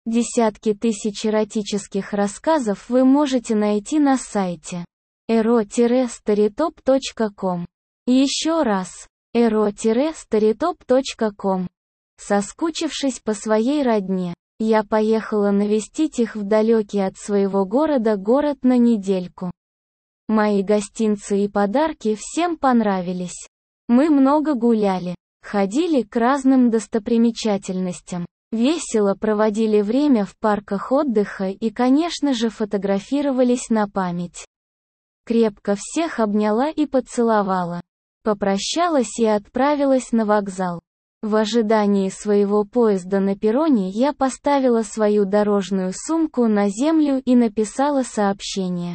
Десятки тысяч эротических рассказов вы можете найти на сайте ero-storytop.com. Еще раз, ero-storytop.com. Соскучившись по своей родне, я поехала навестить их в далекий от своего города город на недельку. Мои гостинцы и подарки всем понравились. Мы много гуляли, ходили к разным достопримечательностям, весело проводили время в парках отдыха и, конечно же, фотографировались на память. Крепко всех обняла и поцеловала. Попрощалась и отправилась на вокзал. В ожидании своего поезда на перроне я поставила свою дорожную сумку на землю и написала сообщение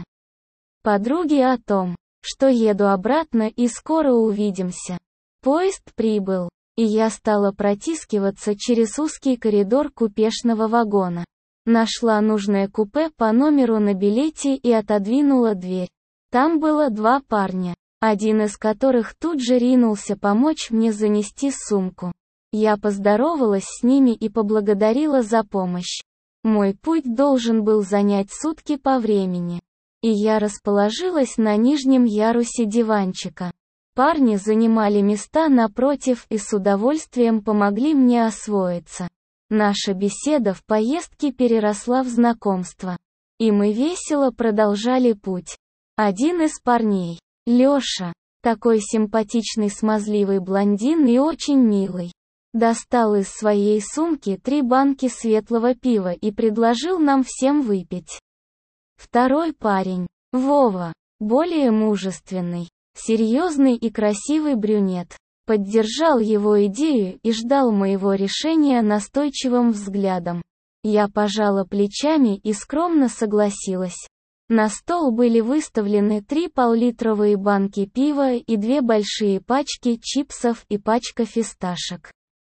подруге о том, что еду обратно и скоро увидимся. Поезд прибыл, и я стала протискиваться через узкий коридор купешного вагона. Нашла нужное купе по номеру на билете и отодвинула дверь. Там было два парня, один из которых тут же ринулся помочь мне занести сумку. Я поздоровалась с ними и поблагодарила за помощь. Мой путь должен был занять сутки по времени. И я расположилась на нижнем ярусе диванчика. Парни занимали места напротив и с удовольствием помогли мне освоиться. Наша беседа в поездке переросла в знакомство. И мы весело продолжали путь. Один из парней, Лёша, такой симпатичный смазливый блондин и очень милый, достал из своей сумки 3 банки светлого пива и предложил нам всем выпить. Второй парень, Вова, более мужественный, серьезный и красивый брюнет, поддержал его идею и ждал моего решения настойчивым взглядом. Я пожала плечами и скромно согласилась. На стол были выставлены 3 пол-литровые банки пива и 2 большие пачки чипсов и пачка фисташек.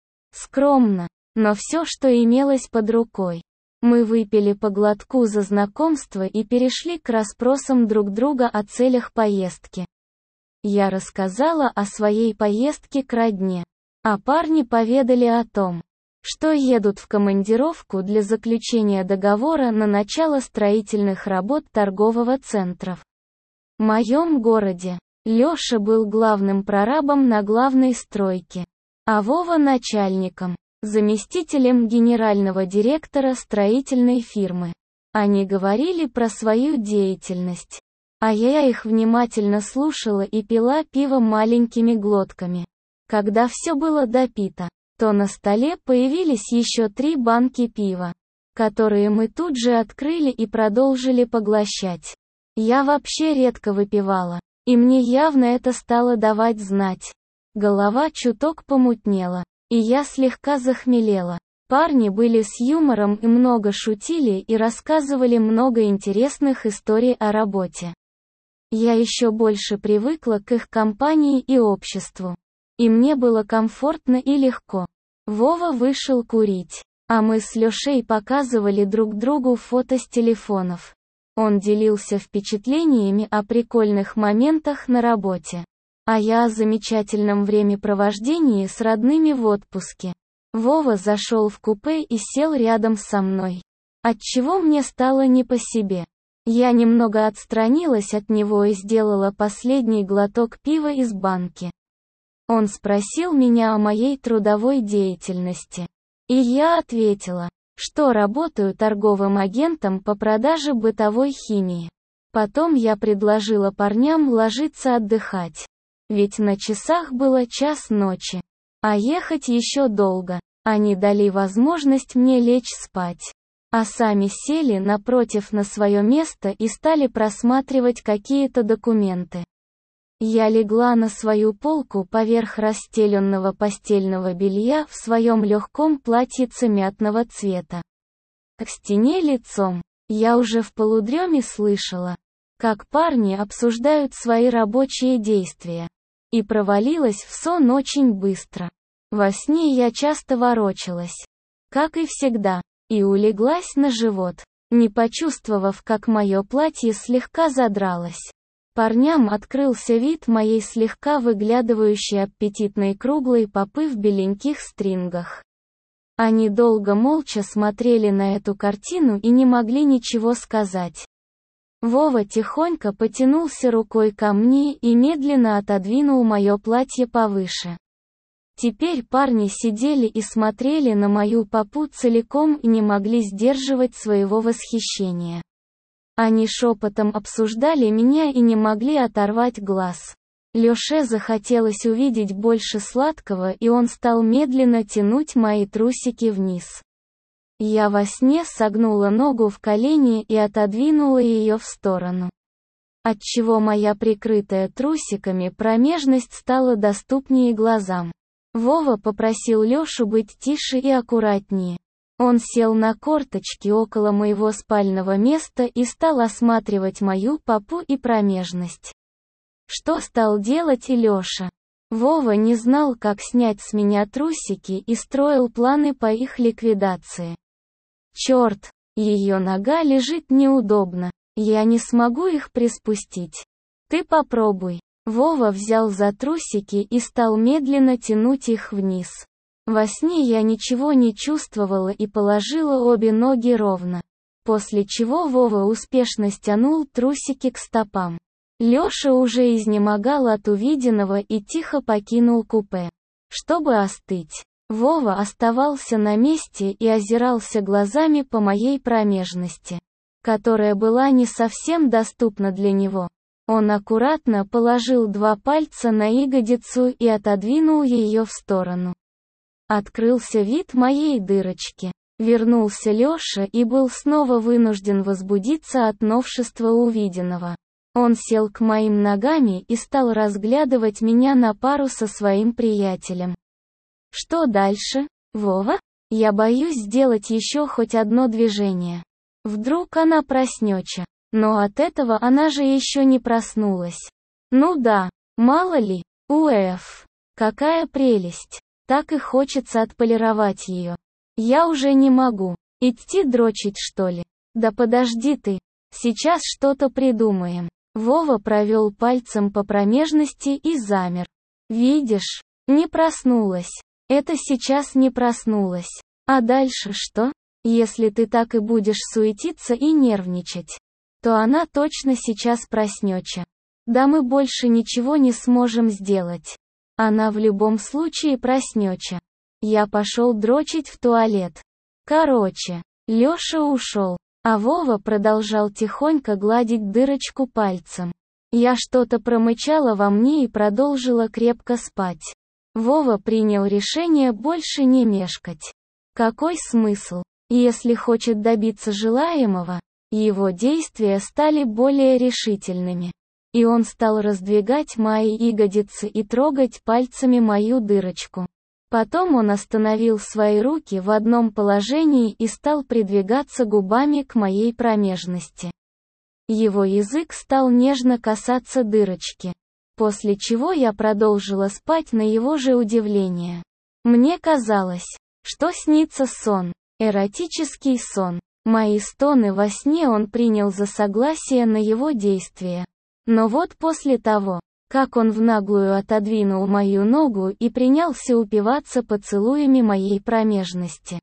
Скромно, но все, что имелось под рукой. Мы выпили по глотку за знакомство и перешли к расспросам друг друга о целях поездки. Я рассказала о своей поездке к родне, а парни поведали о том, что едут в командировку для заключения договора на начало строительных работ торгового центра. В моем городе Лёша был главным прорабом на главной стройке, а Вова начальником, заместителем генерального директора строительной фирмы. Они говорили про свою деятельность, а я их внимательно слушала и пила пиво маленькими глотками. Когда все было допито, то на столе появились еще 3 банки пива, которые мы тут же открыли и продолжили поглощать. Я вообще редко выпивала, и мне явно это стало давать знать. Голова чуток помутнела, и я слегка захмелела. Парни были с юмором и много шутили и рассказывали много интересных историй о работе. Я еще больше привыкла к их компании и обществу. И мне было комфортно и легко. Вова вышел курить, а мы с Лешей показывали друг другу фото с телефонов. Он делился впечатлениями о прикольных моментах на работе, а я о замечательном времяпровождении с родными в отпуске. Вова зашел в купе и сел рядом со мной, отчего мне стало не по себе. Я немного отстранилась от него и сделала последний глоток пива из банки. Он спросил меня о моей трудовой деятельности. И я ответила, что работаю торговым агентом по продаже бытовой химии. Потом я предложила парням ложиться отдыхать. Ведь на часах было 1:00 ночи. А ехать еще долго. Они дали возможность мне лечь спать. А сами сели напротив на свое место и стали просматривать какие-то документы. Я легла на свою полку поверх расстеленного постельного белья в своем легком платьице мятного цвета. К стене лицом. Я уже в полудреме слышала, как парни обсуждают свои рабочие действия. И провалилась в сон очень быстро. Во сне я часто ворочалась, как и всегда, и улеглась на живот, не почувствовав, как мое платье слегка задралось. Парням открылся вид моей слегка выглядывающей аппетитной круглой попы в беленьких стрингах. Они долго молча смотрели на эту картину и не могли ничего сказать. Вова тихонько потянулся рукой ко мне и медленно отодвинул мое платье повыше. Теперь парни сидели и смотрели на мою попу целиком и не могли сдерживать своего восхищения. Они шепотом обсуждали меня и не могли оторвать глаз. Лёше захотелось увидеть больше сладкого, и он стал медленно тянуть мои трусики вниз. Я во сне согнула ногу в колени и отодвинула её в сторону. Отчего моя прикрытая трусиками промежность стала доступнее глазам. Вова попросил Лёшу быть тише и аккуратнее. Он сел на корточки около моего спального места и стал осматривать мою попу и промежность. Что стал делать и Лёша? Вова не знал, как снять с меня трусики, и строил планы по их ликвидации. Чёрт, её нога лежит неудобно. Я не смогу их приспустить. Ты попробуй. Вова взял за трусики и стал медленно тянуть их вниз. Во сне я ничего не чувствовала и положила обе ноги ровно. После чего Вова успешно стянул трусики к стопам. Лёша уже изнемогал от увиденного и тихо покинул купе. Чтобы остыть. Вова оставался на месте и озирался глазами по моей промежности, которая была не совсем доступна для него. Он аккуратно положил 2 пальца на ягодицу и отодвинул её в сторону. Открылся вид моей дырочки. Вернулся Лёша и был снова вынужден возбудиться от новшества увиденного. Он сел к моим ногам и стал разглядывать меня на пару со своим приятелем. Что дальше, Вова? Я боюсь сделать еще хоть одно движение. Вдруг она проснется. Но от этого она же еще не проснулась. Ну да, мало ли. Уэф. Какая прелесть. Так и хочется отполировать ее. Я уже не могу. Идти дрочить, что ли? Да подожди ты. Сейчас что-то придумаем. Вова провел пальцем по промежности и замер. Видишь? Не проснулась. Это сейчас не проснулась. А дальше что? Если ты так и будешь суетиться и нервничать, то она точно сейчас проснется. Да мы больше ничего не сможем сделать. Она в любом случае проснется. Я пошел дрочить в туалет. Короче, Лёша ушел, а Вова продолжал тихонько гладить дырочку пальцем. Я что-то промычала во мне и продолжила крепко спать. Вова принял решение больше не мешкать. Какой смысл? Если хочет добиться желаемого, его действия стали более решительными. И он стал раздвигать мои ягодицы и трогать пальцами мою дырочку. Потом он остановил свои руки в одном положении и стал придвигаться губами к моей промежности. Его язык стал нежно касаться дырочки. После чего я продолжила спать на его же удивление. Мне казалось, что снится сон, эротический сон. Мои стоны во сне он принял за согласие на его действия. Но вот после того, как он в наглую отодвинул мою ногу и принялся упиваться поцелуями моей промежности,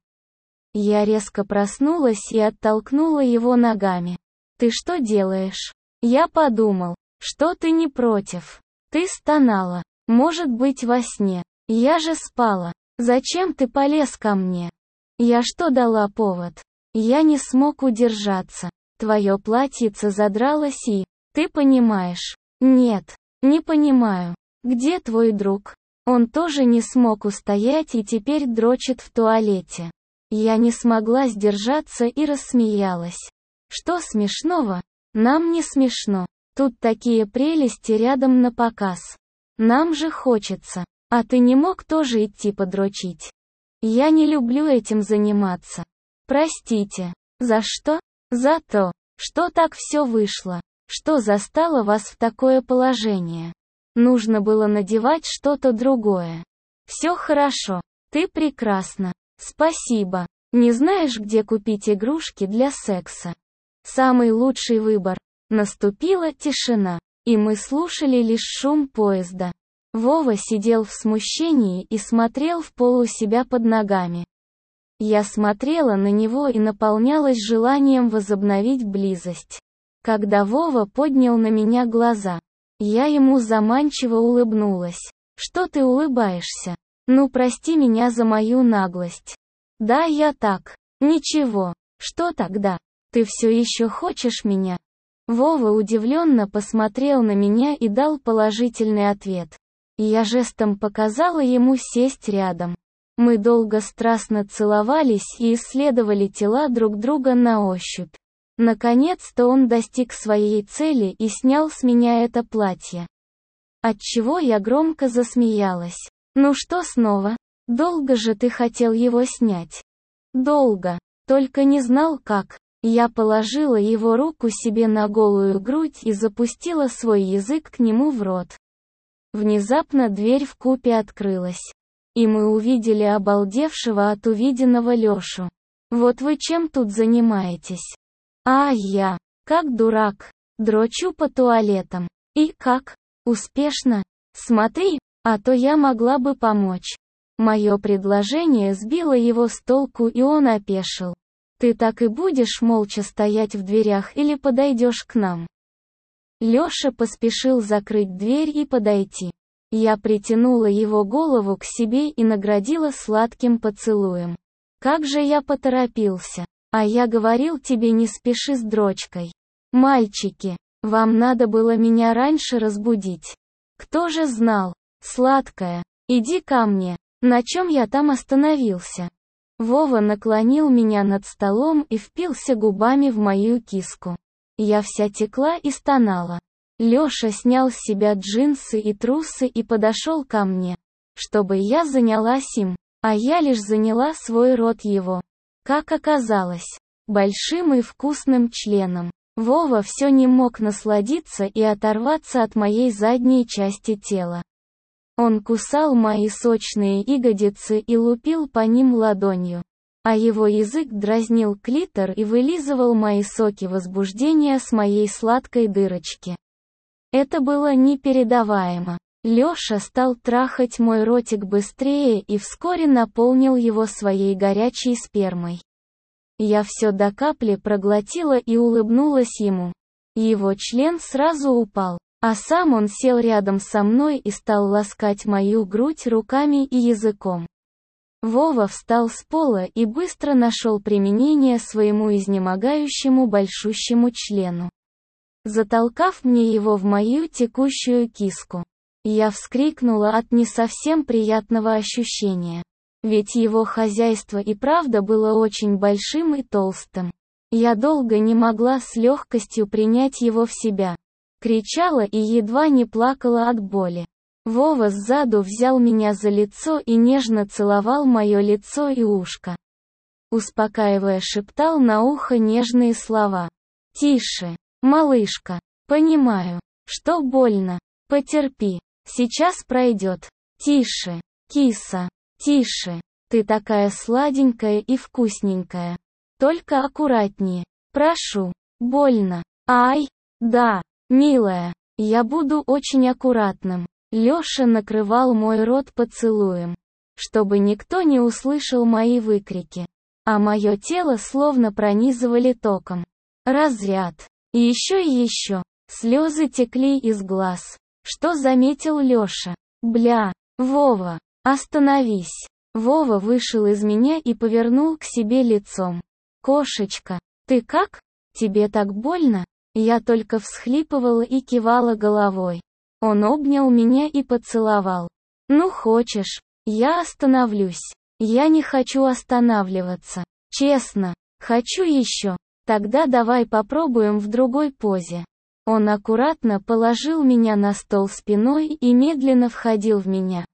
я резко проснулась и оттолкнула его ногами. «Ты что делаешь?» Я подумал, что ты не против. Ты стонала. Может быть, во сне. Я же спала. Зачем ты полез ко мне? Я что дала повод? Я не смог удержаться. Твое платьице задралось и... Ты понимаешь? Нет, не понимаю. Где твой друг? Он тоже не смог устоять и теперь дрочит в туалете. Я не смогла сдержаться и рассмеялась. Что смешного? Нам не смешно. Тут такие прелести рядом напоказ. Нам же хочется. А ты не мог тоже идти подрочить? Я не люблю этим заниматься. Простите. За что? За то, что так все вышло. Что застало вас в такое положение? Нужно было надевать что-то другое. Все хорошо. Ты прекрасна. Спасибо. Не знаешь, где купить игрушки для секса? Самый лучший выбор. Наступила тишина, и мы слушали лишь шум поезда. Вова сидел в смущении и смотрел в пол у себя под ногами. Я смотрела на него и наполнялась желанием возобновить близость. Когда Вова поднял на меня глаза, я ему заманчиво улыбнулась. «Что ты улыбаешься? Ну прости меня за мою наглость». «Да, я так. Ничего. Что тогда? Ты все еще хочешь меня?» Вова удивленно посмотрел на меня и дал положительный ответ. Я жестом показала ему сесть рядом. Мы долго страстно целовались и исследовали тела друг друга на ощупь. Наконец-то он достиг своей цели и снял с меня это платье. Отчего я громко засмеялась. «Ну что снова? Долго же ты хотел его снять?» «Долго. Только не знал как». Я положила его руку себе на голую грудь и запустила свой язык к нему в рот. Внезапно дверь в купе открылась. И мы увидели обалдевшего от увиденного Лёшу. «Вот вы чем тут занимаетесь?» «А я, как дурак, дрочу по туалетам. И как? Успешно? Смотри, а то я могла бы помочь». Мое предложение сбило его с толку, и он опешил. «Ты так и будешь молча стоять в дверях или подойдешь к нам?» Лёша поспешил закрыть дверь и подойти. Я притянула его голову к себе и наградила сладким поцелуем. «Как же я поторопился! А я говорил тебе, не спеши с дрочкой. Мальчики, вам надо было меня раньше разбудить. Кто же знал? Сладкая, иди ко мне». На чем я там остановился? Вова наклонил меня над столом и впился губами в мою киску. Я вся текла и стонала. Лёша снял с себя джинсы и трусы и подошел ко мне, чтобы я занялась им, а я лишь заняла свой рот его. Как оказалось, большим и вкусным членом. Вова все не мог насладиться и оторваться от моей задней части тела. Он кусал мои сочные ягодицы и лупил по ним ладонью. А его язык дразнил клитор и вылизывал мои соки возбуждения с моей сладкой дырочки. Это было непередаваемо. Лёша стал трахать мой ротик быстрее и вскоре наполнил его своей горячей спермой. Я все до капли проглотила и улыбнулась ему. Его член сразу упал. А сам он сел рядом со мной и стал ласкать мою грудь руками и языком. Вова встал с пола и быстро нашел применение своему изнемогающему большущему члену, затолкав мне его в мою текущую киску. Я вскрикнула от не совсем приятного ощущения. Ведь его хозяйство и правда было очень большим и толстым. Я долго не могла с легкостью принять его в себя. Кричала и едва не плакала от боли. Вова сзаду взял меня за лицо и нежно целовал мое лицо и ушко. Успокаивая, шептал на ухо нежные слова. «Тише, малышка. Понимаю, что больно. Потерпи. Сейчас пройдет. Тише, киса. Тише. Ты такая сладенькая и вкусненькая. Только аккуратнее. Прошу. Больно. Ай, да. «Милая, я буду очень аккуратным». Лёша накрывал мой рот поцелуем, чтобы никто не услышал мои выкрики. А моё тело словно пронизывали током. Разряд. И ещё. Слёзы текли из глаз. Что заметил Лёша? «Бля, Вова, остановись». Вова вышел из меня и повернул к себе лицом. «Кошечка, ты как? Тебе так больно?» Я только всхлипывала и кивала головой. Он обнял меня и поцеловал. «Ну хочешь, я остановлюсь. Я не хочу останавливаться. Честно, хочу еще. Тогда давай попробуем в другой позе». Он аккуратно положил меня на стол спиной и медленно входил в меня.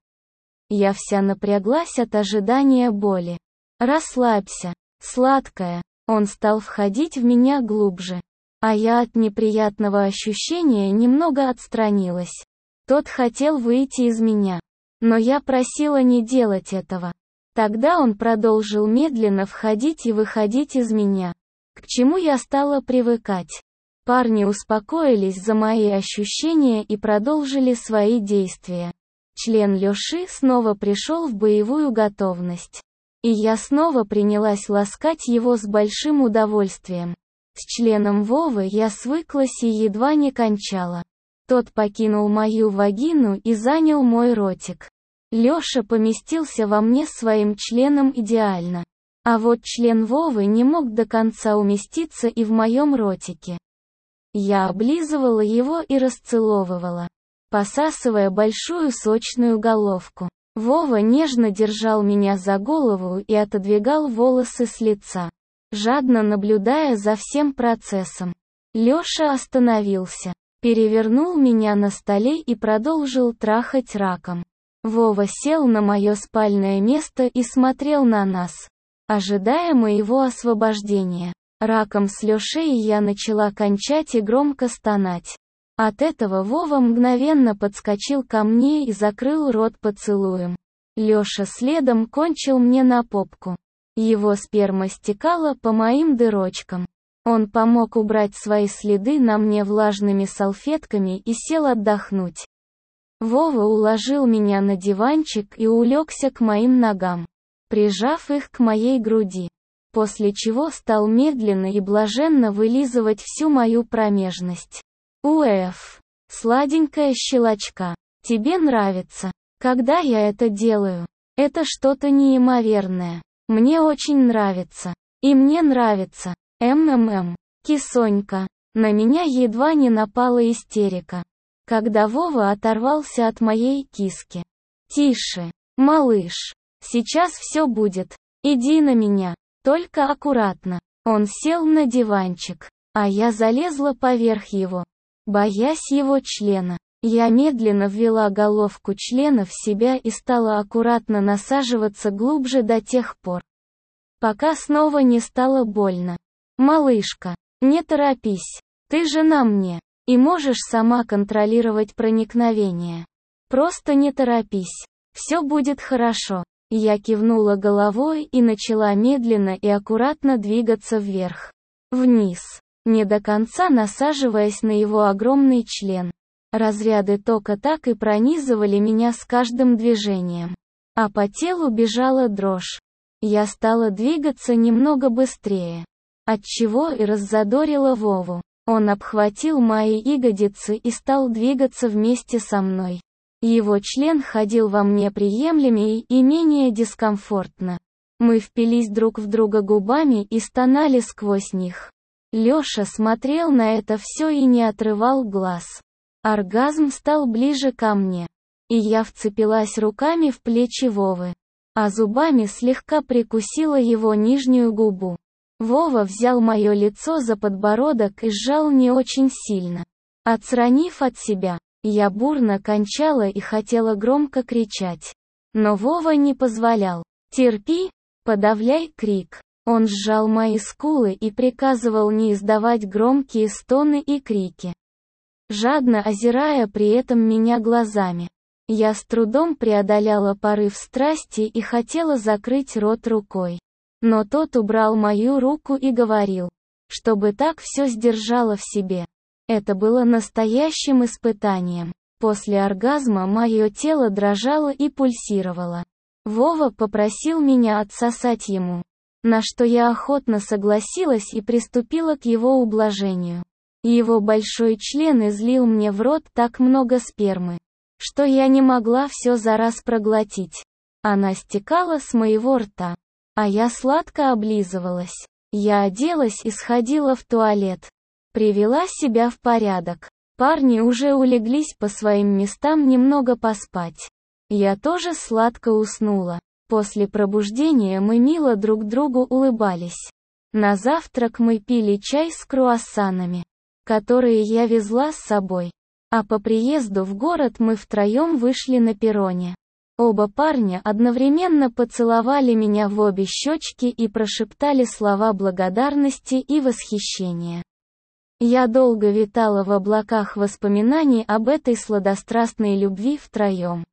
Я вся напряглась от ожидания боли. «Расслабься, сладкая». Он стал входить в меня глубже. А я от неприятного ощущения немного отстранилась. Тот хотел выйти из меня. Но я просила не делать этого. Тогда он продолжил медленно входить и выходить из меня. К чему я стала привыкать. Парни успокоились за мои ощущения и продолжили свои действия. Член Лёши снова пришел в боевую готовность. И я снова принялась ласкать его с большим удовольствием. С членом Вовы я свыклась и едва не кончала. Тот покинул мою вагину и занял мой ротик. Лёша поместился во мне своим членом идеально. А вот член Вовы не мог до конца уместиться и в моем ротике. Я облизывала его и расцеловывала, посасывая большую сочную головку. Вова нежно держал меня за голову и отодвигал волосы с лица, жадно наблюдая за всем процессом. Лёша остановился, перевернул меня на столе и продолжил трахать раком. Вова сел на мое спальное место и смотрел на нас, ожидая моего освобождения. Раком с Лёшей я начала кончать и громко стонать. От этого Вова мгновенно подскочил ко мне и закрыл рот поцелуем. Лёша следом кончил мне на попку. Его сперма стекала по моим дырочкам. Он помог убрать свои следы на мне влажными салфетками и сел отдохнуть. Вова уложил меня на диванчик и улегся к моим ногам, прижав их к моей груди, после чего стал медленно и блаженно вылизывать всю мою промежность. Уэф, сладенькая щелочка, тебе нравится, когда я это делаю? Это что-то неимоверное. Мне очень нравится. И мне нравится. Кисонька. На меня едва не напала истерика, когда Вова оторвался от моей киски. Тише, малыш. Сейчас все будет. Иди на меня. Только аккуратно. Он сел на диванчик, а я залезла поверх его, боясь его члена. Я медленно ввела головку члена в себя и стала аккуратно насаживаться глубже до тех пор, пока снова не стало больно. Малышка, не торопись. Ты жена мне, и можешь сама контролировать проникновение. Просто не торопись. Все будет хорошо. Я кивнула головой и начала медленно и аккуратно двигаться вверх, вниз, не до конца насаживаясь на его огромный член. Разряды тока так и пронизывали меня с каждым движением, а по телу бежала дрожь. Я стала двигаться немного быстрее, отчего и раззадорила Вову. Он обхватил мои ягодицы и стал двигаться вместе со мной. Его член ходил во мне приемлемее и менее дискомфортно. Мы впились друг в друга губами и стонали сквозь них. Лёша смотрел на это все и не отрывал глаз. Оргазм стал ближе ко мне, и я вцепилась руками в плечи Вовы, а зубами слегка прикусила его нижнюю губу. Вова взял мое лицо за подбородок и сжал не очень сильно. Отстранив от себя, я бурно кончала и хотела громко кричать. Но Вова не позволял. «Терпи, подавляй крик». Он сжал мои скулы и приказывал не издавать громкие стоны и крики, жадно озирая при этом меня глазами. Я с трудом преодоляла порыв страсти и хотела закрыть рот рукой. Но тот убрал мою руку и говорил, чтобы так все сдержала в себе. Это было настоящим испытанием. После оргазма мое тело дрожало и пульсировало. Вова попросил меня отсосать ему, на что я охотно согласилась и приступила к его ублажению. Его большой член излил мне в рот так много спермы, что я не могла все за раз проглотить. Она стекала с моего рта, а я сладко облизывалась. Я оделась и сходила в туалет. Привела себя в порядок. Парни уже улеглись по своим местам немного поспать. Я тоже сладко уснула. После пробуждения мы мило друг другу улыбались. На завтрак мы пили чай с круассанами, которые я везла с собой. А по приезду в город мы втроем вышли на перроне. Оба парня одновременно поцеловали меня в обе щечки и прошептали слова благодарности и восхищения. Я долго витала в облаках воспоминаний об этой сладострастной любви втроем.